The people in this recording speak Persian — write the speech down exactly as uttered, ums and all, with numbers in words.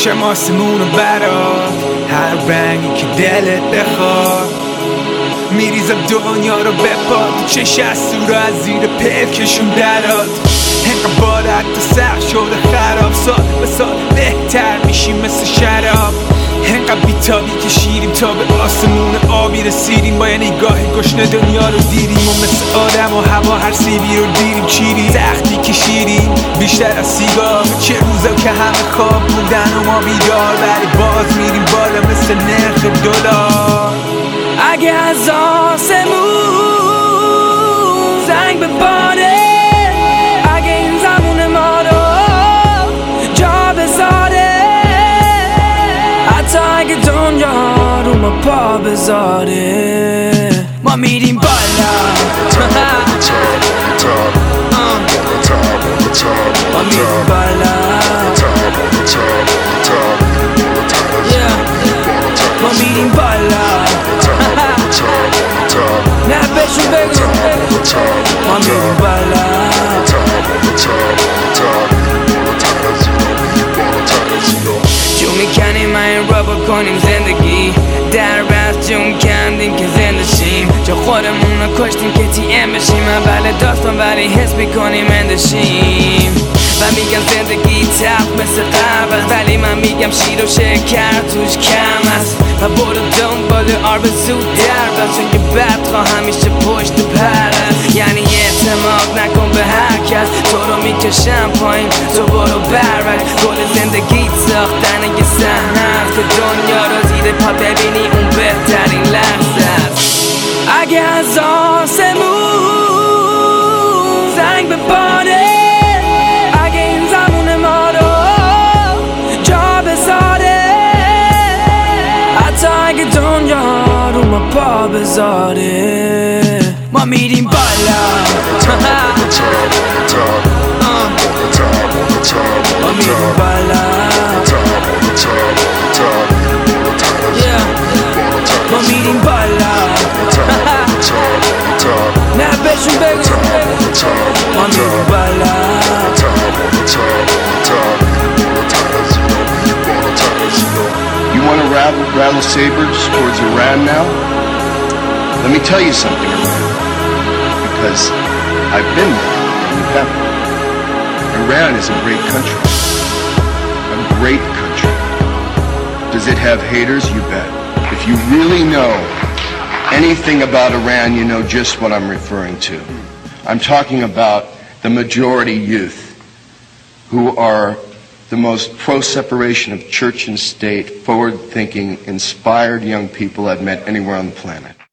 میکشم آسمونو برات، هر رنگی که دلت بخواد. میریزم دنیا رو به پا، تو چش از رو از زیر پلکشون درات. انقدر بارت تو سخت شده خراب، سال به سال بهتر میشیم مثل شراب. انقدر بیتابی که شیریم تا به آسمون آبی رسیدیم، با یه نگاه گشنه دنیا رو دیدیم و مثل آدم و هوا هر سیبی رو دیدیم چیدیم. سختی کشیدیم بیشتر از سیگار، چه روزا که همه خواب بودن و ما بیدار، ولی باز میریم بالا مثل نرخ دلار. اگه از آسمون زنگ بباره، اگه این زمون ما رو جا بذاره، حتی اگه دنیا رو ما پا بذاره، ما میریم بالا. ما میریم بالا. ما میریم بالا. نه بهشون بگو ما میریم بالا. جو میکنیم ما این را بکنیم زندگی، در بست جون کندیم که زنده شیم، چه خودمون رو کشتیم که تی ام بشیم. اول داستان ولی حس میکنیم اندشیم و میگم زندگی تب مثل قبل، ولی من میگم شیر و شکر توش کم است. و برو دنبال آرزو در بس، چون که بدخواه همیشه پشت پر است. یعنی اعتماد نکن به هر کس، تو رو میکشم پایین تو برو برک. گل زندگی ساختن یه صحنه است که دنیا رو زیر پا ببینی اون بهترین لحظه است. اگه از آسمون زنگ بباره، اگه این زمون ما رو جا بذاره، حتی اگه دنیا رو ما پا بذاره، ما میریم بالا. ما میریم بالا. ما میریم بالا. نه بهشون بگو ما میریم بالا. You want to rattle, rattle sabers towards Iran now? Let me tell you something, Iran, because I've been there and you haven't. Iran is a great country, a great country. Does it have haters? You bet. If you really know anything about Iran, you know just what I'm referring to. I'm talking about the majority youth who are the most pro-separation of church and state, forward-thinking, inspired young people I've met anywhere on the planet.